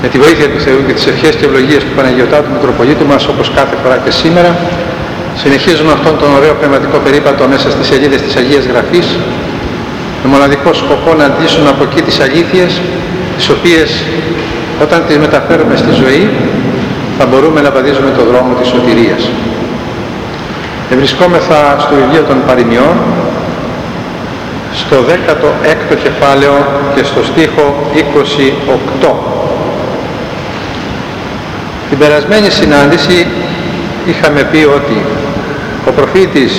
Με τη βοήθεια του Θεού και τις ευχές και ευλογίες του Παναγιωτάτου Μητροπολίτου μας, όπως κάθε φορά και σήμερα, συνεχίζουμε αυτόν τον ωραίο πνευματικό περίπατο μέσα στις σελίδες της Αγίας Γραφής, με μοναδικό σκοπό να αντλήσουμε από εκεί τις αλήθειες, τις οποίες όταν τις μεταφέρουμε στη ζωή θα μπορούμε να βαδίζουμε το δρόμο της σωτηρίας. Βρισκόμεθα στο βιβλίο των Παροιμιών, στο 16ο κεφάλαιο και στο στίχο 28. Την περασμένη συνάντηση είχαμε πει ότι ο προφήτης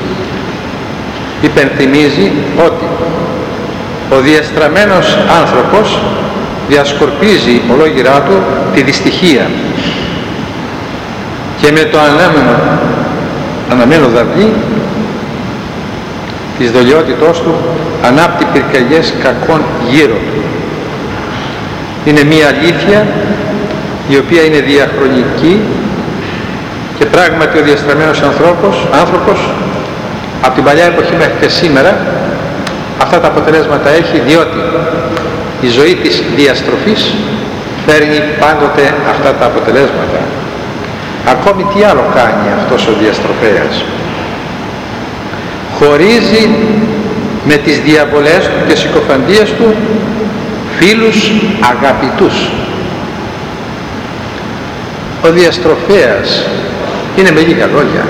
υπενθυμίζει ότι ο διαστραμμένος άνθρωπος διασκορπίζει ολόγυρά του τη δυστυχία και με το αναμένο δαυλί της δολιότητός του ανάπτει πυρκαγιές κακών γύρω του. Είναι μία αλήθεια η οποία είναι διαχρονική και πράγματι ο διαστραμμένος άνθρωπος από την παλιά εποχή μέχρι και σήμερα αυτά τα αποτελέσματα έχει, διότι η ζωή της διαστροφής φέρνει πάντοτε αυτά τα αποτελέσματα. Ακόμη τι άλλο κάνει αυτός ο διαστροφέας? Χωρίζει με τις διαβολές του και συκοφαντίες του φίλους αγαπητούς. Ο διαστροφέας είναι με λίγα λόγια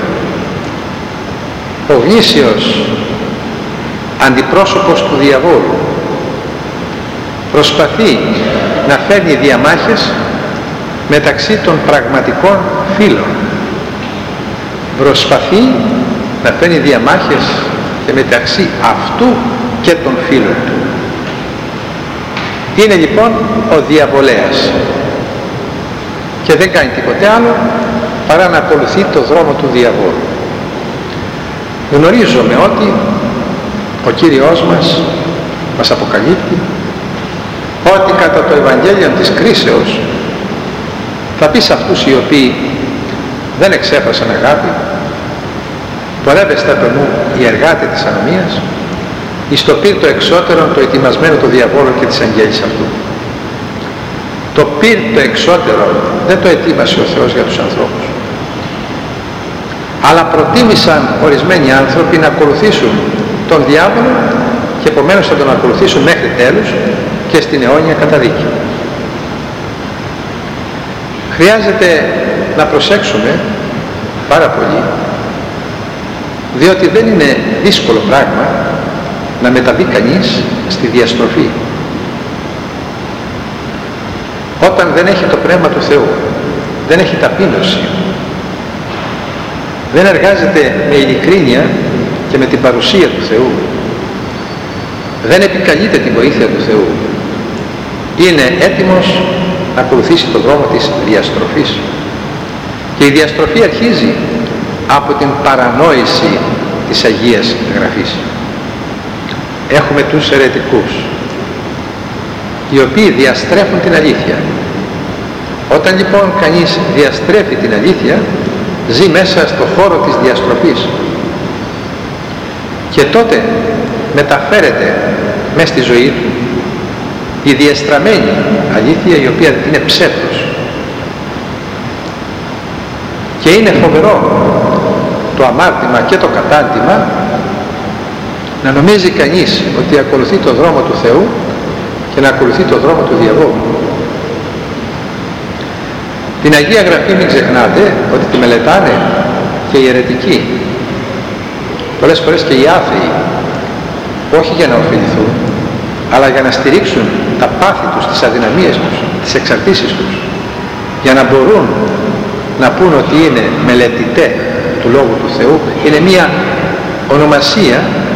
ο γνήσιος αντιπρόσωπος του διαβόλου. Προσπαθεί να φέρνει διαμάχες μεταξύ των πραγματικών φίλων. Προσπαθεί να φέρνει διαμάχες και μεταξύ αυτού και των φίλων του. Είναι λοιπόν ο διαβολέας και δεν κάνει τίποτε άλλο παρά να ακολουθεί το δρόμο του διαβόλου. Γνωρίζουμε ότι ο Κύριος μας αποκαλύπτει ότι κατά το Ευαγγέλιο της κρίσεως θα πει σε αυτούς οι οποίοι δεν εξέφρασαν αγάπη, πορεύεστε από μου οι εργάτες της ανομίας, εις το πύρ το εξώτερον το ετοιμασμένο του διαβόλου και της αγγέλης αυτού. Το πύρ το εξώτερο δεν το ετοίμασε ο Θεός για τους ανθρώπους, αλλά προτίμησαν ορισμένοι άνθρωποι να ακολουθήσουν τον διάβολο και επομένως θα τον ακολουθήσουν μέχρι τέλους και στην αιώνια καταδίκη. Χρειάζεται να προσέξουμε πάρα πολύ, διότι δεν είναι δύσκολο πράγμα να μεταβεί κανείς στη διαστροφή όταν δεν έχει το Πνεύμα του Θεού, δεν έχει ταπείνωση, δεν εργάζεται με ειλικρίνεια και με την παρουσία του Θεού, δεν επικαλείται τη βοήθεια του Θεού, είναι έτοιμος να ακολουθήσει τον δρόμο της διαστροφής. Και η διαστροφή αρχίζει από την παρανόηση της Αγίας Γραφής. Έχουμε τους αιρετικούς, οι οποίοι διαστρέφουν την αλήθεια. Όταν λοιπόν κανείς διαστρέφει την αλήθεια, ζει μέσα στο χώρο της διαστροφής και τότε μεταφέρεται μέσα στη ζωή του η διαστραμμένη αλήθεια, η οποία είναι ψεύδος. Και είναι φοβερό το αμάρτημα και το κατάντημα να νομίζει κανείς ότι ακολουθεί το δρόμο του Θεού και να ακολουθεί το δρόμο του διαβόλου. Την Αγία Γραφή μην ξεχνάτε ότι τη μελετάνε και οι αιρετικοί, πολλές φορές και οι άθεοι, όχι για να ωφεληθούν, αλλά για να στηρίξουν τα πάθη τους, τις αδυναμίες τους, τις εξαρτήσεις τους, για να μπορούν να πούν ότι είναι μελετητέ του Λόγου του Θεού. Είναι μία ονομασία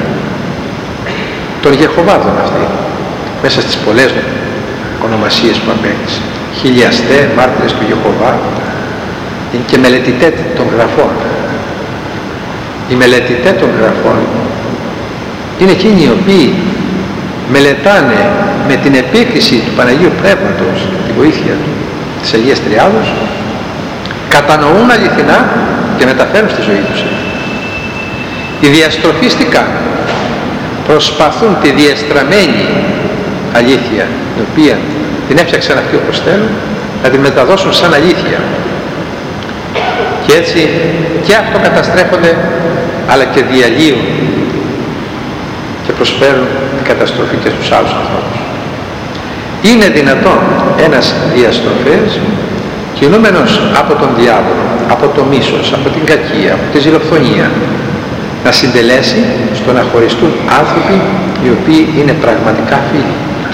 των Γεχοβάδων αυτή, μέσα στις πολλές ονομασίες που απέκτησε. Χιλιαστέ, μάρτυρες του Γεχοβά, είναι και μελετητέ των γραφών. Οι μελετητέ των γραφών είναι εκείνοι οι οποίοι μελετάνε με την επίκριση του Παναγίου Πνεύματος, τη βοήθεια του, της Αγίας Τριάδος, κατανοούν αληθινά και μεταφέρουν στη ζωή τους. Οι διαστροφείς τι κάνουν? Προσπαθούν τη διεστραμμένη αλήθεια, την οποία την έφτιαξαν αυτοί όπως θέλουν, να την μεταδώσουν σαν αλήθεια. Και έτσι και αυτό καταστρέφονται, αλλά και διαλύουν και προσφέρουν καταστροφή και στους άλλους ανθρώπους. Είναι δυνατόν ένας διαστροφέας, κινούμενος από τον διάβολο, από το μίσος, από την κακία, από τη ζηλοφθονία, να συντελέσει στο να χωριστούν άνθρωποι οι οποίοι είναι πραγματικά φίλοι.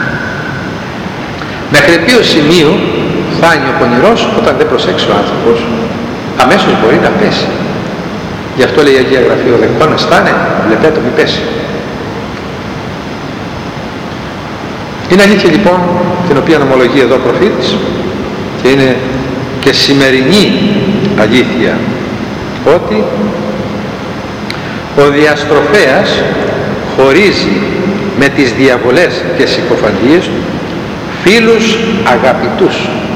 Μέχρι ποιο σημείο φτάνει ο πονηρός όταν δεν προσέξει ο άνθρωπος, αμέσως μπορεί να πέσει. Γι' αυτό λέει η Αγία Γραφή, ο δεκτών αισθάνε, βλεπέτω μη πέσει. Είναι αλήθεια λοιπόν, την οποία ομολογεί εδώ ο προφήτης, και είναι και σημερινή αλήθεια, ότι ο διαστροφέας χωρίζει με τις διαβολές και συκοφαντίες του φίλους αγαπητούς.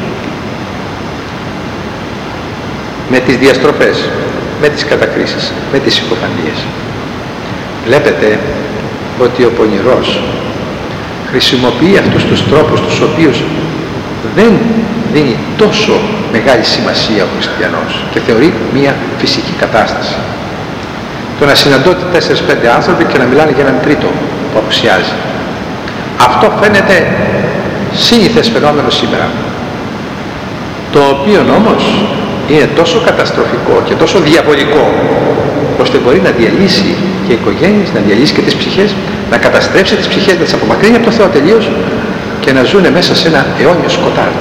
Με τις διαστροφές, με τις κατακρίσεις, με τις συκοφαντίες. Βλέπετε ότι ο πονηρός χρησιμοποιεί αυτούς τους τρόπους τους οποίους δεν δίνει τόσο μεγάλη σημασία ο χριστιανός και θεωρεί μια φυσική κατάσταση. Το να συναντώ 4-5 άνθρωποι και να μιλάνε για έναν τρίτο που απουσιάζει. Αυτό φαίνεται σύνηθες φαινόμενο σήμερα, το οποίο όμως είναι τόσο καταστροφικό και τόσο διαβολικό, ώστε μπορεί να διαλύσει και οι οικογένειες, να διαλύσει και τις ψυχές, να καταστρέψει τις ψυχές, να τις απομακρύνει από το Θεό τελείως και να ζουν μέσα σε ένα αιώνιο σκοτάδι.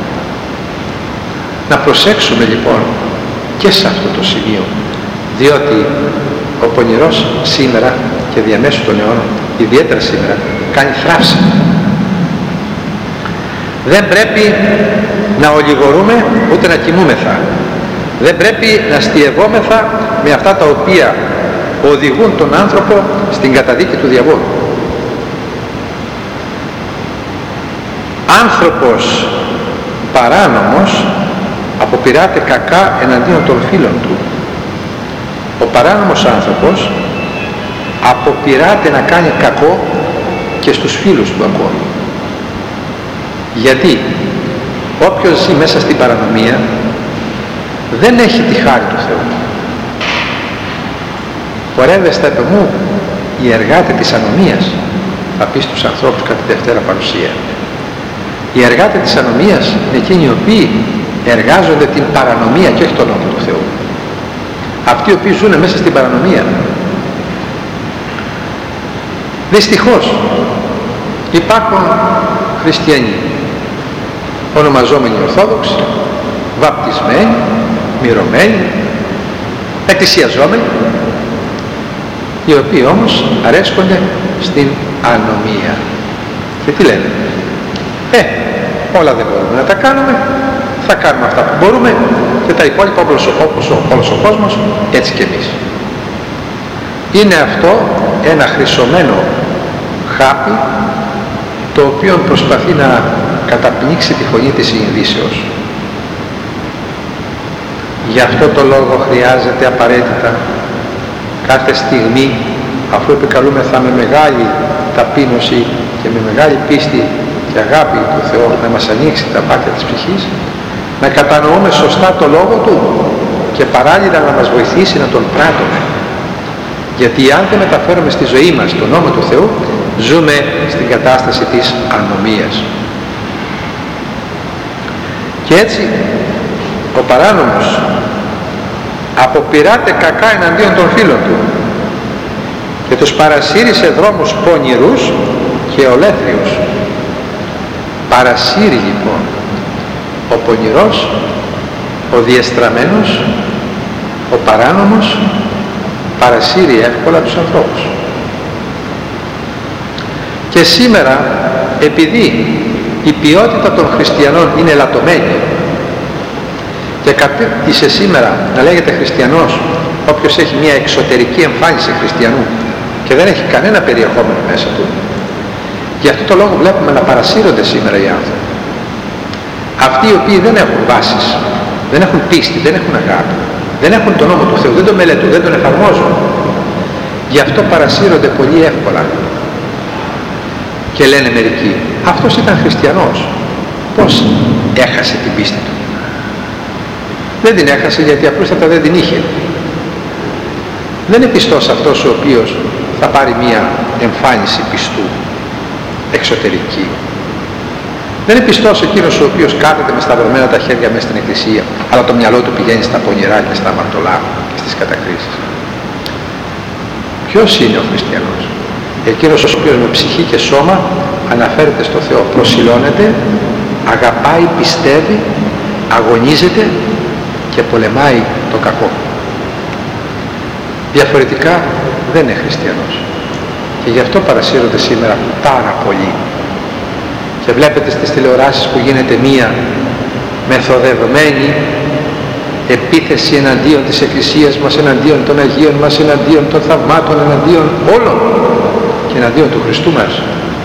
Να προσέξουμε λοιπόν και σε αυτό το σημείο, διότι ο πονηρός σήμερα και διαμέσου των αιώνων, ιδιαίτερα σήμερα, κάνει θράψη. Δεν πρέπει να ολιγορούμε ούτε να κοιμούμεθα. Δεν πρέπει να αστειευόμεθα με αυτά τα οποία οδηγούν τον άνθρωπο στην καταδίκη του διαβόλου. Άνθρωπος παράνομος αποπειράται κακά εναντίον των φίλων του. Ο παράνομος άνθρωπος αποπειράται να κάνει κακό και στους φίλους του ακόμη. Γιατί όποιος ζει μέσα στην παρανομία δεν έχει τη χάρη του Θεού. Πορεύεστε επ' μου οι εργάτες της ανομίας, θα πει στους ανθρώπους κατά τη Δευτέρα Παρουσία. Οι εργάτες της ανομίας είναι εκείνοι οι οποίοι εργάζονται την παρανομία και όχι τον νόμο του Θεού. Αυτοί οι οποίοι ζουν μέσα στην παρανομία. Δυστυχώς υπάρχουν χριστιανοί, ονομαζόμενοι Ορθόδοξοι, βαπτισμένοι, μυρωμένοι, εκκλησιαζόμενοι, οι οποίοι όμως αρέσκονται στην ανομία. Και τι λένε? Όλα δεν μπορούμε να τα κάνουμε, θα κάνουμε αυτά που μπορούμε και τα υπόλοιπα όπως όλος ο κόσμος, έτσι και εμείς. Είναι αυτό ένα χρυσωμένο χάπι, το οποίο προσπαθεί να καταπνίξει τη φωνή της συνειδήσεως. Γι' αυτό το λόγο χρειάζεται απαραίτητα κάθε στιγμή, αφού επικαλούμεθα με μεγάλη ταπείνωση και με μεγάλη πίστη και αγάπη του Θεού να μας ανοίξει τα μάτια της ψυχής, να κατανοούμε σωστά το λόγο Του και παράλληλα να μας βοηθήσει να τον πράττουμε. Γιατί αν δεν μεταφέρουμε στη ζωή μας τον νόμο του Θεού, ζούμε στην κατάσταση της ανομίας. Και έτσι ο παράνομος αποπειράται κακά εναντίον των φίλων του και τους παρασύρει σε δρόμους πονηρούς και ολέθριους. Παρασύρει λοιπόν ο πονηρός, ο διεστραμμένος, ο παράνομος, παρασύρει εύκολα τους ανθρώπους. Και σήμερα, επειδή η ποιότητα των χριστιανών είναι ελαττωμένη και κατήκτησε σήμερα να λέγεται χριστιανός όποιος έχει μια εξωτερική εμφάνιση χριστιανού και δεν έχει κανένα περιεχόμενο μέσα του, γι' αυτό το λόγο βλέπουμε να παρασύρονται σήμερα οι άνθρωποι. Αυτοί οι οποίοι δεν έχουν βάσεις, δεν έχουν πίστη, δεν έχουν αγάπη, δεν έχουν τον νόμο του Θεού, δεν τον μελετούν, δεν τον εφαρμόζουν, γι' αυτό παρασύρονται πολύ εύκολα. Και λένε μερικοί, αυτός ήταν χριστιανός, Πώς έχασε την πίστη του? Δεν την έχασε γιατί απλούστατα δεν την είχε. Δεν είναι πιστός αυτός ο οποίος θα πάρει μία εμφάνιση πιστού εξωτερική. Δεν είναι πιστός εκείνος ο οποίος κάθεται με σταυρωμένα τα χέρια μέσα στην εκκλησία, αλλά το μυαλό του πηγαίνει στα πονηρά και στα αμαρτωλά και στις κατακρίσεις. Ποιος είναι ο χριστιανός? Εκείνος ο οποίος με ψυχή και σώμα αναφέρεται στο Θεό, προσιλώνεται, αγαπάει, πιστεύει, αγωνίζεται και πολεμάει το κακό. Διαφορετικά δεν είναι χριστιανός. Και γι' αυτό παρασύρονται σήμερα πάρα πολύ. Και βλέπετε στις τηλεοράσεις που γίνεται μία μεθοδευμένη επίθεση εναντίον της Εκκλησίας μας, εναντίον των Αγίων μας, εναντίον των θαυμάτων, εναντίον όλων και εναντίον του Χριστού μας.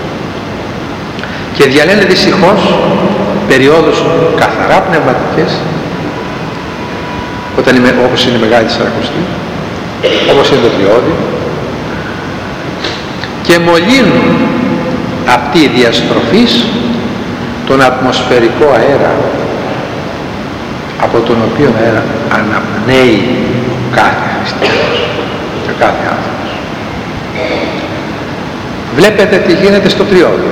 Και διαλένε δυστυχώς περιόδους καθαρά πνευματικές, όπως είναι η Μεγάλη Τεσσαρακοστή, όπως είναι το Τριώδη, και μολύνουν αυτή η διαστροφής τον ατμοσφαιρικό αέρα, από τον οποίο αέρα αναπνέει κάθε χριστιανός και κάθε άνθρωπος. Βλέπετε τι γίνεται στο Τριώδη.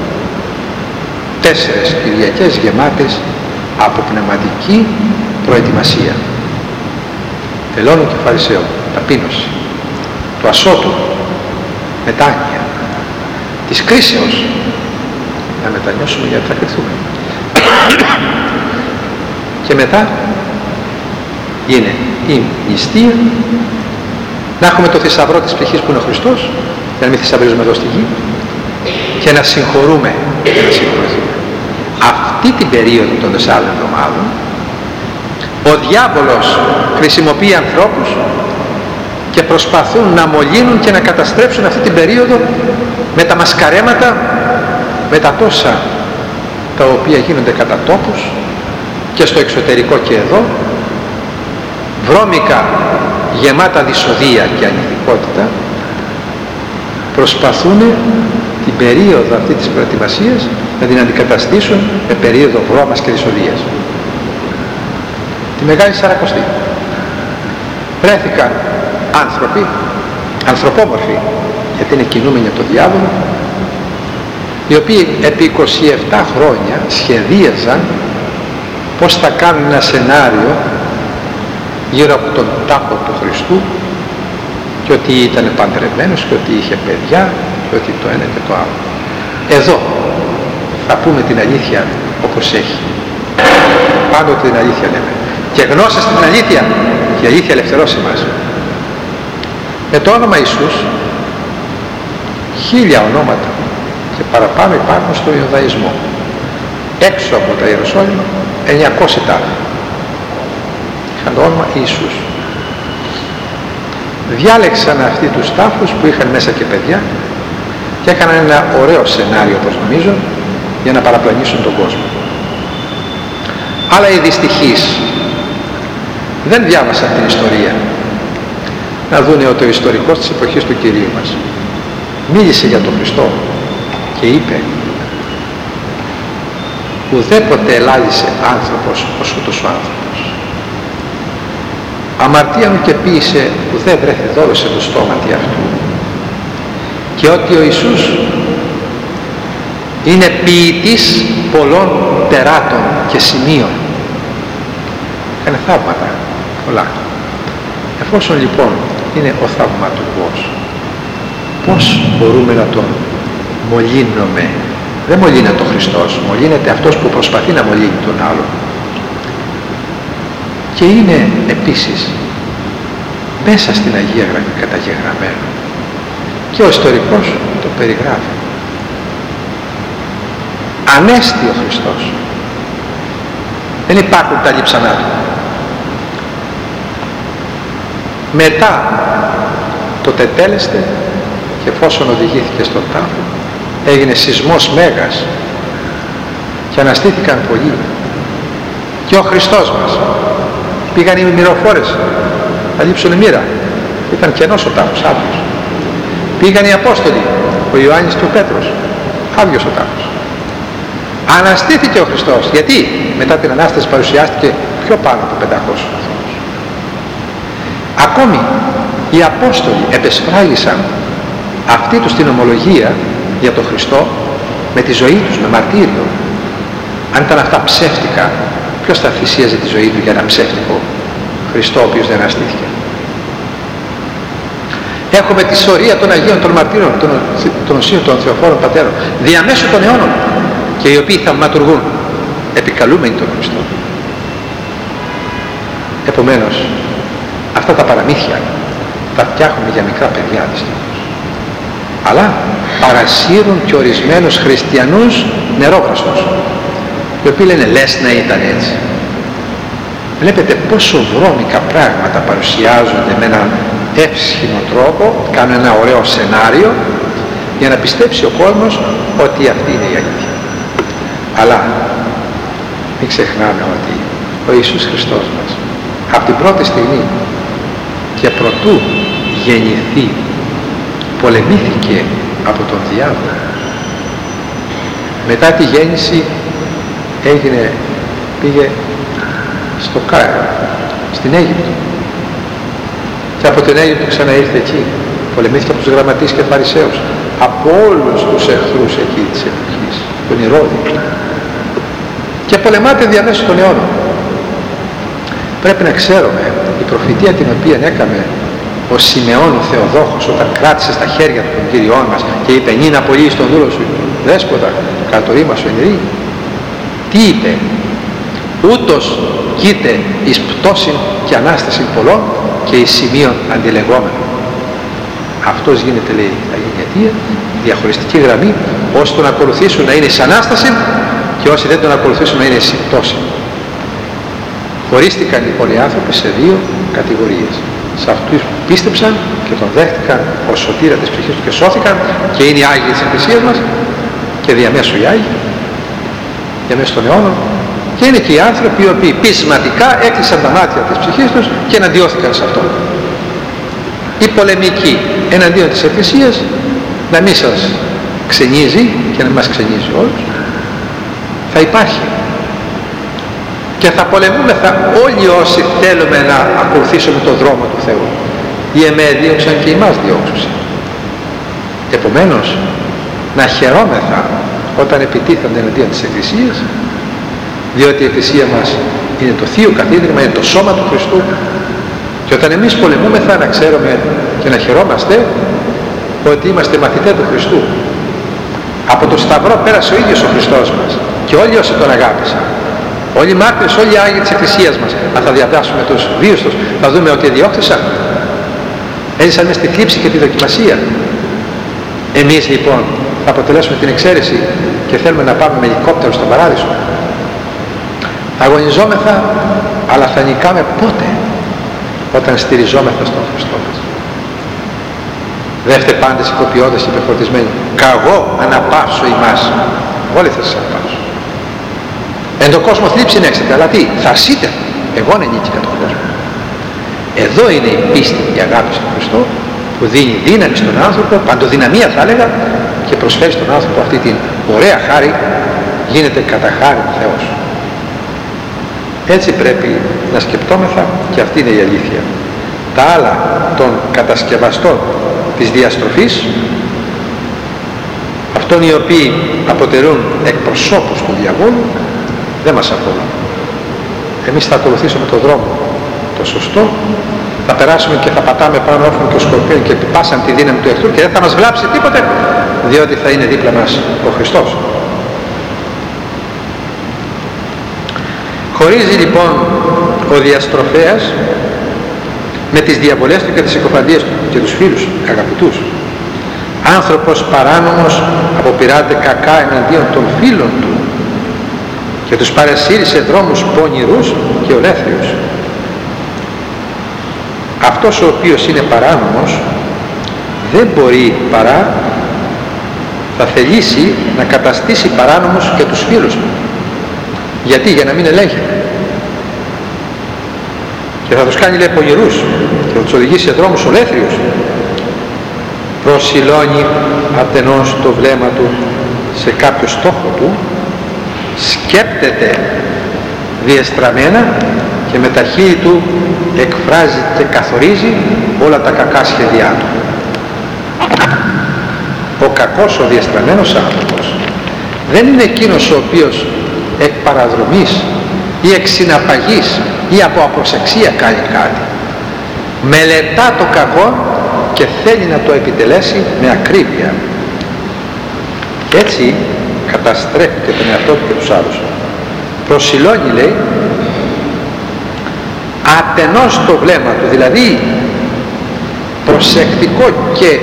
4 Κυριακές γεμάτες από πνευματική προετοιμασία. Τελώνων και Φαρισαίων, ταπείνωση, του ασώτου, μετάνοια, της κρίσεως, να μετανιώσουμε γιατί θα κρυθούμε. Και μετά είναι η νηστεία, να έχουμε το θησαυρό της ψυχής που είναι ο Χριστός, για να μην θησαυρίζουμε εδώ στη γη, και να συγχωρούμε και να συγχωρηθούμε. Αυτή την περίοδο των 4 εβδομάδων ο διάβολος χρησιμοποιεί ανθρώπους και προσπαθούν να μολύνουν και να καταστρέψουν αυτή την περίοδο με τα μασκαρέματα, με τα τόσα τα οποία γίνονται κατά τόπους και στο εξωτερικό και εδώ, βρώμικα γεμάτα δυσοδεία και ανηθικότητα, προσπαθούν την περίοδο αυτή της προετοιμασίας να την αντικαταστήσουν με περίοδο βρώμας και δυσοδείας. Τη Μεγάλη Σαρακοστή βρέθηκαν άνθρωποι, ανθρωπόμορφοι, γιατί είναι κινούμενοι από τον διάβολο, οι οποίοι επί 27 χρόνια σχεδίαζαν πώς θα κάνουν ένα σενάριο γύρω από τον τάφο του Χριστού, και ότι ήταν παντρεμένος και ότι είχε παιδιά και ότι το ένα και το άλλο. Εδώ θα πούμε την αλήθεια όπως έχει. Πάντοτε την αλήθεια λέμε. Και γνώσαστε την αλήθεια και η αλήθεια ελευθερώσει μας. Με το όνομα Ιησούς 1000 ονόματα και παραπάνω υπάρχουν στον Ιουδαϊσμό. Έξω από τα Ιεροσόλυμα 900 τάφοι. Είχαν το όνομα Ιησούς. Διάλεξαν αυτοί τους τάφους που είχαν μέσα και παιδιά και έκαναν ένα ωραίο σενάριο, όπως νομίζω, για να παραπλανήσουν τον κόσμο. Αλλά οι δυστυχείς δεν διάβασαν την ιστορία να δούνε ότι ο ιστορικός της εποχής του Κυρίου μας μίλησε για τον Χριστό και είπε: ουδέποτε ελάλησε άνθρωπος ως ούτως ο άνθρωπος. Αμαρτία μου και ποίησε ουδέ βρέθη δόλωσε το στόματι αυτού. Και ότι ο Ιησούς είναι ποιητής πολλών τεράτων και σημείων. Έκανε θαύματα πολλά. Εφόσον λοιπόν είναι ο θαυματουργός, πώς μπορούμε να τον μολύνουμε? Δεν μολύνεται ο Χριστός, μολύνεται αυτός που προσπαθεί να μολύνει τον άλλον. Και είναι επίσης μέσα στην Αγία Γραφή καταγεγραμμένο, και ο ιστορικός το περιγράφει. Ανέστη ο Χριστός, δεν υπάρχουν τα λείψανά του. Μετά το τετέλεστε, και εφόσον οδηγήθηκε στον τάφο, έγινε σεισμός μέγας και αναστήθηκαν πολλοί. Και ο Χριστός μας, πήγαν οι μυροφόρες να λείψουν μοίρα, ήταν κενός ο τάφος, άδειος. Πήγαν οι Απόστολοι, ο Ιωάννης και ο Πέτρος, άδειος ο τάφος. Αναστήθηκε ο Χριστός. Γιατί? Μετά την Ανάσταση παρουσιάστηκε πιο πάνω από 500 ανθρώπους. Ακόμη οι Απόστολοι επεσφράγισαν αυτή τους την ομολογία για τον Χριστό με τη ζωή τους, με μαρτύριο. Αν ήταν αυτά ψεύτικα, ποιος θα θυσίαζε τη ζωή του για ένα ψεύτικο Χριστό ο οποίος δεν αναστήθηκε? Έχουμε τη σωρία των Αγίων, των Μαρτύρων, των Οσίων, των Θεοφόρων Πατέρων, διαμέσου των αιώνων, και οι οποίοι θαυματουργούν επικαλούμενοι τον Χριστό. Επομένως, αυτά τα παραμύθια τα φτιάχνουμε για μικρά παιδιά δυστυχώς. Αλλά παρασύρουν και ορισμένους χριστιανούς νερόγραστος, οι οποίοι λένε λες να ήταν έτσι. Βλέπετε πόσο βρώμικα πράγματα παρουσιάζονται με έναν εύσχυμο τρόπο, κάνουν ένα ωραίο σενάριο για να πιστέψει ο κόσμος ότι αυτή είναι η αλήθεια. Αλλά μην ξεχνάμε ότι ο Ιησούς Χριστός μας από την πρώτη στιγμή και προτού γεννηθεί πολεμήθηκε από τον διάβολο. Μετά τη γέννηση πήγε στο Κάιρο, στην Αίγυπτο, και από την Αίγυπτο ξαναήρθε εκεί, πολεμήθηκε από τους γραμματείς και φαρισαίους, από όλους τους εχθρούς εκεί της εποχής, τον Ηρώδη, και πολεμάται διαμέσου των αιώνων. Πρέπει να ξέρουμε η προφητεία την οποία έκανε ο Σιμεών ο Θεοδόχος όταν κράτησε στα χέρια του τον Κύριό μας και είπε «Νίνα πολύ στον δούλο σου δέσποτα, κατά το ρήμα σου ενηρεί». Τι είπε? «Ούτως κοίται εις πτώσιν και ανάσταση πολλών και εις σημείων αντιλεγόμενων». Αυτός γίνεται, λέει, θα γίνει αιτία, διαχωριστική γραμμή, όσοι τον ακολουθήσουν να είναι εις ανάσταση και όσοι δεν τον ακολουθήσουν να είναι εις πτώση. Χωρίστηκαν λοιπόν οι άνθρωποι σε δύο κατηγορίες. Σε αυτούς που πίστεψαν και τον δέχτηκαν ως σωτήρα της ψυχής του και σώθηκαν και είναι οι Άγιοι της Εκκλησίας μας και διαμέσου οι Άγιοι, διαμέσου των αιώνων, και είναι και οι άνθρωποι οι οποίοι πεισματικά έκλεισαν τα μάτια της ψυχής τους και εναντιώθηκαν σε αυτό. Η πολεμική εναντίον της Εκκλησίας να μην σας ξενίζει και να μας ξενίζει όλους, θα υπάρχει. Και θα πολεμούμεθα όλοι όσοι θέλουμε να ακολουθήσουμε τον δρόμο του Θεού. Οι εμέ δίωξαν και εμάς διώξουσαν. Επομένως, να χαιρόμεθα όταν επιτίθενται εναντίον της Εκκλησίας, διότι η Εκκλησία μας είναι το Θείο Καθίδρυμα, είναι το σώμα του Χριστού, και όταν εμείς πολεμούμεθα να ξέρουμε και να χαιρόμαστε ότι είμαστε μαθητές του Χριστού. Από το Σταυρό πέρασε ο ίδιος ο Χριστός μας και όλοι όσοι τον αγάπησαν. Όλοι οι μάρτυρες, όλοι οι Άγιοι της Εκκλησίας μας, αν θα διαβάσουμε τους βίους τους, θα δούμε ότι διώχθησαν. Έζησαν μες στη θλίψη και τη δοκιμασία. Εμείς λοιπόν θα αποτελέσουμε την εξαίρεση και θέλουμε να πάμε με ελικόπτερο στον Παράδεισο. Αγωνιζόμεθα, αλλά θα νικάμε πότε? Όταν στηριζόμεθα στον Χριστό μας. Δεύτε πάντες υποποιώντες και υπερφορτισμένοι, καγώ αναπαύσω ημάς. Όλοι θα σας αναπαύσω. Εν το κόσμο θλίψη νέξετε, αλλά τι, θα αρσείτε. Εγώ είναι νίκηκα τον κόσμο. Εδώ είναι η πίστη, η αγάπη στον Χριστό, που δίνει δύναμη στον άνθρωπο, παντοδυναμία θα έλεγα, και προσφέρει στον άνθρωπο αυτή την ωραία χάρη, γίνεται κατά χάρη του Θεός. Έτσι πρέπει να σκεπτόμεθα, και αυτή είναι η αλήθεια. Τα άλλα των κατασκευαστών της διαστροφής, αυτών οι οποίοι αποτελούν εκπροσώπους του διαβόλου, δεν μας αφορούν. Εμείς θα ακολουθήσουμε τον δρόμο το σωστό, θα περάσουμε και θα πατάμε πάνω όφων και σκορπίων και επιπάσαν τη δύναμη του εχθρού και δεν θα μας βλάψει τίποτε, διότι θα είναι δίπλα μας ο Χριστός. Χωρίζει λοιπόν ο διαστροφέας με τις διαβολές του και τις συκοφαντίες του και τους φίλους αγαπητούς. Άνθρωπος παράνομος αποπειράται κακά εναντίον των φίλων του και τους παρασύρει σε δρόμους πονηρούς και ολέθριους. Αυτός ο οποίος είναι παράνομος δεν μπορεί παρά θα θελήσει να καταστήσει παράνομους και τους φίλους του. Γιατί? Για να μην ελέγχεται. Και θα τους κάνει, λέει, πονηρούς και θα τους οδηγήσει σε δρόμους ολέθριους. Προσιλώνει ατενώς το βλέμμα του σε κάποιο στόχο του σκέπτεται διεστραμμένα και με τα χείλη του εκφράζει και καθορίζει όλα τα κακά σχέδιά του. Ο κακός, ο διεστραμμένος άνθρωπος δεν είναι εκείνος ο οποίος εκ παραδρομής ή εκ συναπαγής ή από απροσεξία κάνει κάτι. Μελετά το κακό και θέλει να το επιτελέσει με ακρίβεια. Έτσι καταστρέφει και τον εαυτό του και τους άλλους. Προσιλώνει, λέει, ατενώς το βλέμμα του, δηλαδή προσεκτικό και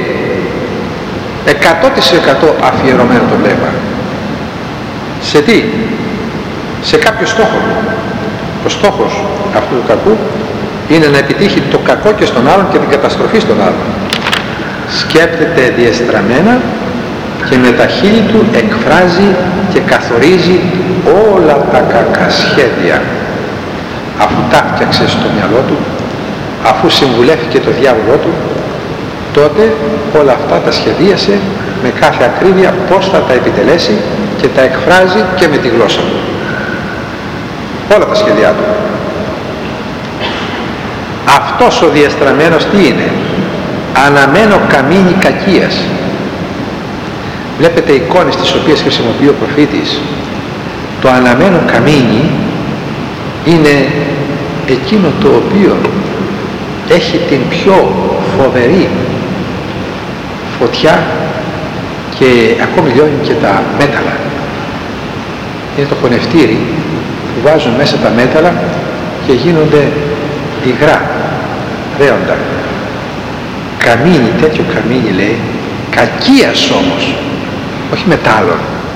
100% αφιερωμένο το βλέμμα. Σε τι? Σε κάποιο στόχο. Ο στόχος αυτού του κακού είναι να επιτύχει το κακό και στον άλλον και την καταστροφή στον άλλον. Σκέπτεται διεστραμμένα και με τα χείλη του εκφράζει και καθορίζει όλα τα κακά σχέδια. Αφού τα φτιάξε στο μυαλό του, αφού συμβουλεύτηκε το διάβολό του, τότε όλα αυτά τα σχεδίασε με κάθε ακρίβεια πώς θα τα επιτελέσει και τα εκφράζει και με τη γλώσσα του. Όλα τα σχέδιά του. Αυτός ο διεστραμμένος τι είναι? Αναμένο καμίνι κακίας. Βλέπετε εικόνες τις οποίες χρησιμοποιεί ο προφήτης. Το αναμένο καμίνι είναι εκείνο το οποίο έχει την πιο φοβερή φωτιά και ακόμη λιώνει και τα μέταλλα. Είναι το χωνευτήρι που βάζουν μέσα τα μέταλλα και γίνονται υγρά, ρέοντα. Καμίνι, τέτοιο καμίνι, λέει, κακίας όμως, όχι μετάλλων.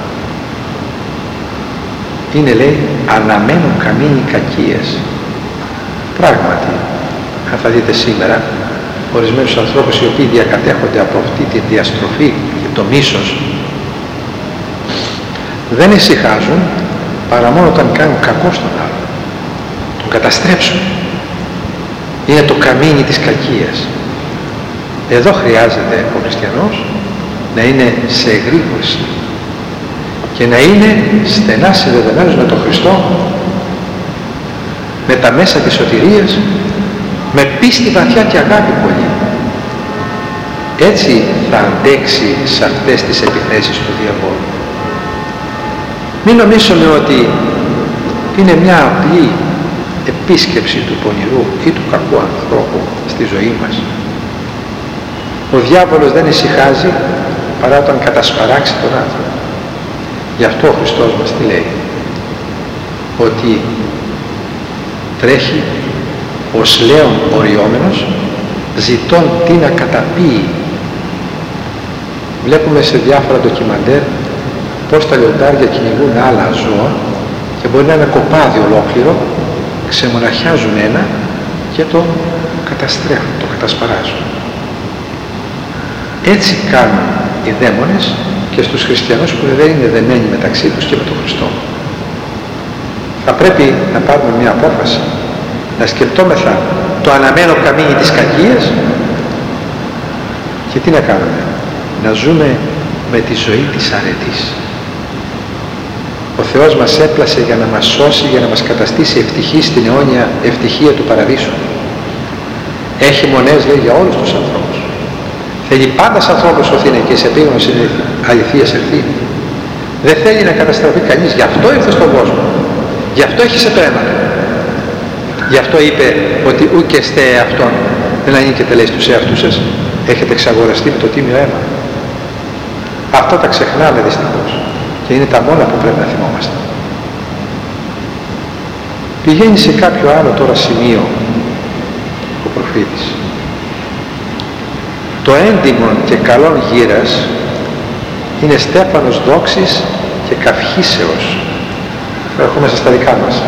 Είναι, λέει, αναμένο καμίνι κακίας. Πράγματι, αν θα δείτε σήμερα ορισμένους ανθρώπους οι οποίοι διακατέχονται από αυτή τη διαστροφή και το μίσος, δεν ησυχάζουν παρά μόνο όταν κάνουν κακό στον άλλο, τον καταστρέψουν. Είναι το καμίνι της κακίας. Εδώ χρειάζεται ο χριστιανός να είναι σε εγρήγορση και να είναι στενά συνδεδεμένος με τον Χριστό, με τα μέσα της σωτηρίας, με πίστη βαθιά και αγάπη πολύ. Έτσι θα αντέξει σε αυτές τις επιθέσεις του διαβόλου. Μην νομίζουμε ότι είναι μια απλή επίσκεψη του πονηρού ή του κακού ανθρώπου στη ζωή μας. Ο διάβολος δεν ησυχάζει παρά όταν κατασπαράξει τον άνθρωπο. Γι' αυτό ο Χριστός μας τι λέει? Ότι τρέχει ως λέον οριόμενος, ζητών τι να καταπίει. Βλέπουμε σε διάφορα ντοκιμαντέρ πως τα λιοντάρια κυνηγούν άλλα ζώα και μπορεί να είναι ένα κοπάδι ολόκληρο, ξεμοναχιάζουν ένα και το καταστρέφουν, το κατασπαράζουν. Έτσι κάνουν οι δαίμονες και στους χριστιανούς που δεν είναι δεμένοι μεταξύ τους και με τον Χριστό. Θα πρέπει να πάρουμε μια απόφαση, να σκεπτόμεθα το αναμένο καμίνι της κακίας και τι να κάνουμε? Να ζούμε με τη ζωή της αρετής. Ο Θεός μας έπλασε για να μας σώσει, για να μας καταστήσει ευτυχή στην αιώνια ευτυχία του παραδείσου. Έχει μονές, λέει, για όλους τους ανθρώπους. Θέλει πάντα σε ανθρώπους σωθήνε και σε επίγνωση αληθείας ερθεί. Δεν θέλει να καταστραφεί κανείς. Γι' αυτό ήρθε στον κόσμο. Γι' αυτό έχει σε τρέμα. Γι' αυτό είπε ότι ούκ εστε αυτόν, δεν ανήκετε, λέει, στους εαυτούς σας, έχετε εξαγοραστεί με το τίμιο αίμα. Αυτά τα ξεχνάμε δυστυχώς και είναι τα μόνα που πρέπει να θυμόμαστε. Πηγαίνει σε κάποιο άλλο τώρα σημείο ο προφήτης. Το έντιμον και καλόν γήρας είναι στέφανος δόξης και καυχήσεως. Έρχομαστε στα δικά μας.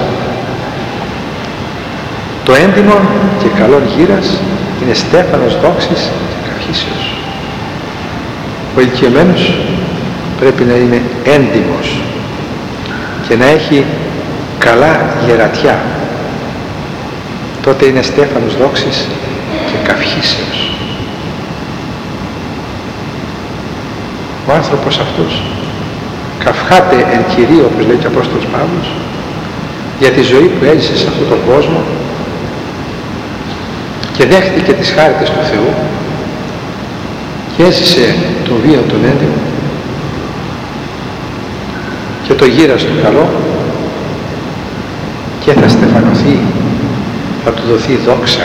Το έντιμον και καλόν γήρας είναι στέφανος δόξης και καυχήσεως. Ο ηλικιωμένος πρέπει να είναι έντιμος και να έχει καλά γερατιά. Τότε είναι στέφανος δόξης και καυχήσεως. Ο άνθρωπος αυτός καυχάται εν Κυρίω, όπως λέει και ο Απόστολος Παύλος, για τη ζωή που έζησε σε αυτόν τον κόσμο και δέχτηκε τις χάριτες του Θεού και έζησε τον βίο τον έντιμο και το γύρας του καλό και θα στεφανωθεί, θα του δοθεί δόξα.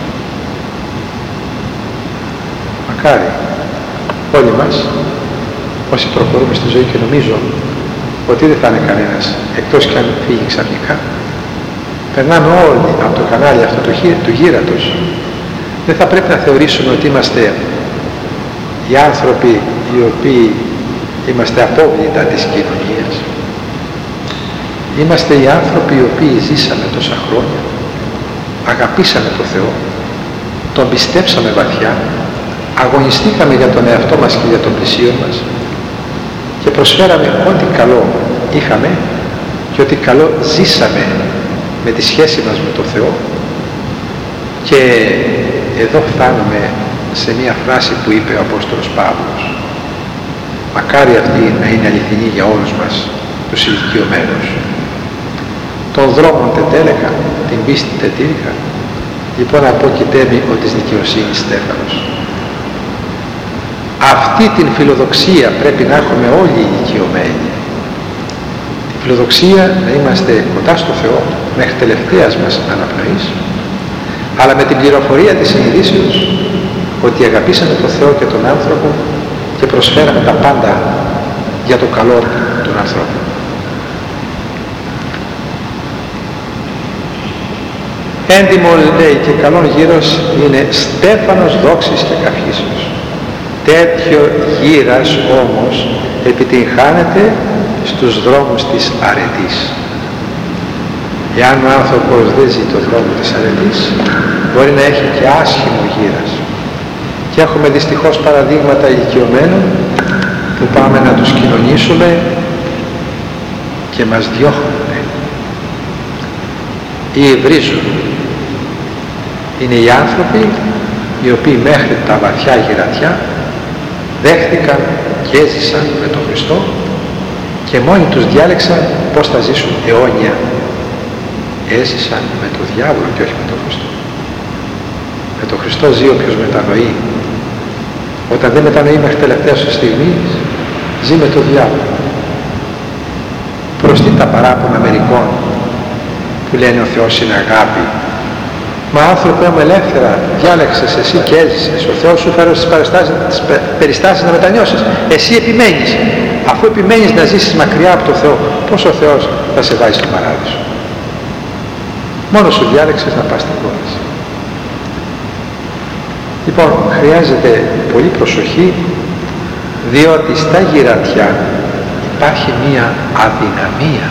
Μακάρι όλοι μας, όσοι προχωρούμε στη ζωή, και νομίζω ότι δεν θα είναι κανένας, εκτός κι αν φύγει ξαφνικά, περνάμε όλοι από το κανάλι αυτό του γύρατος, δεν θα πρέπει να θεωρήσουμε ότι είμαστε οι άνθρωποι οι οποίοι είμαστε απόβλητα της κοινωνίας. Είμαστε οι άνθρωποι οι οποίοι ζήσαμε τόσα χρόνια, αγαπήσαμε τον Θεό, τον πιστέψαμε βαθιά, αγωνιστήκαμε για τον εαυτό μας και για τον πλησίον μας και προσφέραμε ό,τι καλό είχαμε και ό,τι καλό ζήσαμε με τη σχέση μας με τον Θεό. Και εδώ φτάνουμε σε μια φράση που είπε ο Απόστολος Παύλος. Μακάρι αυτή να είναι αληθινή για όλους μας, τους ηλικιωμένους. Των δρόμων τετέλεχα, την πίστη τετήρηχα, λοιπόν απόκειτέμι ο της δικαιοσύνης στέφανος. Αυτή την φιλοδοξία πρέπει να έχουμε όλοι οι ηλικιωμένοι. Τη φιλοδοξία να είμαστε κοντά στο Θεό μέχρι τελευταίας μας αναπνοής, αλλά με την πληροφορία της συνειδήσεως ότι αγαπήσαμε τον Θεό και τον άνθρωπο και προσφέραμε τα πάντα για το καλό των ανθρώπων. Έντιμο, λέει, και καλόν γύρος είναι στέφανος δόξης και καυχήσεως. Τέτοιο γύρας όμως επιτυγχάνεται στους δρόμους της αρετής. Εάν ο άνθρωπος δεν ζει το δρόμο της αρετής, μπορεί να έχει και άσχημο γύρας. Και έχουμε δυστυχώς παραδείγματα ηλικιωμένων που πάμε να τους κοινωνήσουμε και μας διώχνουν ή βρίζουν. Είναι οι άνθρωποι οι οποίοι μέχρι τα βαθιά γυρατιά δέχτηκαν και έζησαν με τον Χριστό και μόνοι τους διάλεξαν πώς θα ζήσουν αιώνια. Έζησαν με τον διάβολο και όχι με τον Χριστό. Με τον Χριστό ζει όποιος μετανοεί. Όταν δεν μετανοεί μέχρι τελευταίας στιγμής, ζει με τον διάβολο. Προς τι τα παράπονα μερικών που λένε ο Θεός είναι αγάπη? Μα άνθρωπε μου, ελεύθερα διάλεξες εσύ και έζησες. Ο Θεός σου φέρει στις περιστάσεις να μετανιώσεις. Εσύ επιμένεις. Αφού επιμένεις να ζήσεις μακριά από τον Θεό, πώς ο Θεός θα σε βάζει στον παράδεισο? Μόνο σου διάλεξες να πας στην κόλαση. Λοιπόν, χρειάζεται πολύ προσοχή, διότι στα γυρατιά υπάρχει μία αδυναμία.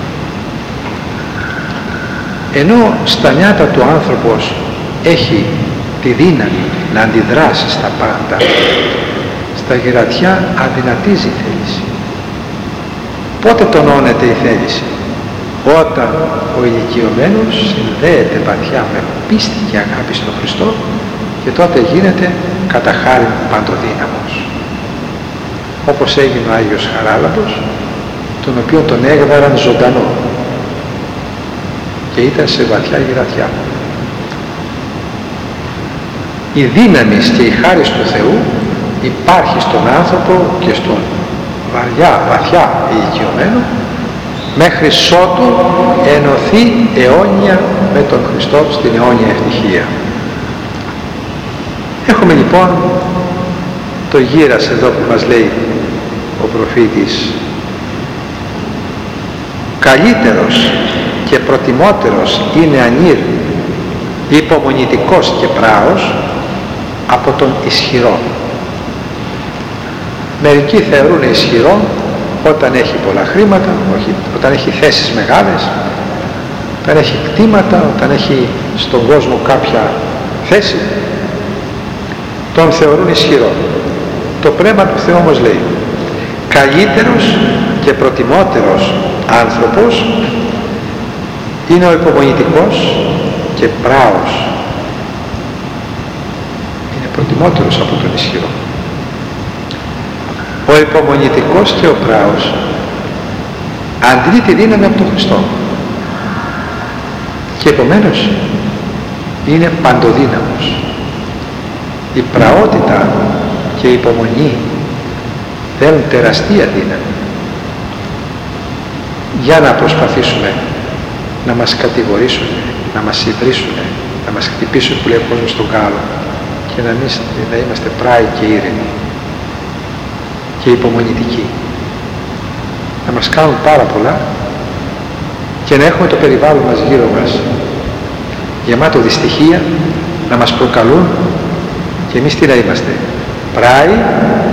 Ενώ στα νιάτα του άνθρωπος έχει τη δύναμη να αντιδράσει στα πάντα, στα γυρατιά αδυνατίζει η θέληση. Πότε τονώνεται η θέληση? Όταν ο ηλικιωμένος συνδέεται βαθιά με πίστη και αγάπη στον Χριστό, και τότε γίνεται κατά χάριν παντοδύναμος. Όπως έγινε ο Άγιος Χαράλαμπος, τον οποίο τον έγδαραν ζωντανό και ήταν σε βαθιά γυρατιά. Η δύναμη και η χάρις του Θεού υπάρχει στον άνθρωπο και στον βαθιά ηλικιωμένο, μέχρι σότου ενωθεί αιώνια με τον Χριστό στην αιώνια ευτυχία. Έχουμε λοιπόν το γύρας εδώ που μας λέει ο προφήτης. Καλύτερος και προτιμότερος είναι ανήρ υπομονητικός και πράος από τον ισχυρό. Μερικοί θεωρούν ισχυρό όταν έχει πολλά χρήματα, όταν έχει θέσεις μεγάλες, όταν έχει κτήματα, όταν έχει στον κόσμο κάποια θέση, τον θεωρούν ισχυρό. Το Πνεύμα του Θεού όμως λέει, καλύτερος και προτιμότερος άνθρωπος είναι ο υπομονητικός και πράος. Είναι προτιμότερος από τον ισχυρό. Ο υπομονητικός και ο πράος αντλεί τη δύναμη από τον Χριστό. Και επομένως είναι παντοδύναμος. Η πραότητα και η υπομονή θέλουν τεραστία δύναμη για να προσπαθήσουμε να μας κατηγορήσουν, να μας υβρίσουν, να μας χτυπήσουν που λέει ο κόσμος στον κάλο και να είμαστε πράοι και ήρεμοι και υπομονητικοί. Να μας κάνουν πάρα πολλά και να έχουμε το περιβάλλον μας γύρω μας γεμάτο δυστυχία, να μας προκαλούν και εμείς τι να είμαστε, πράοι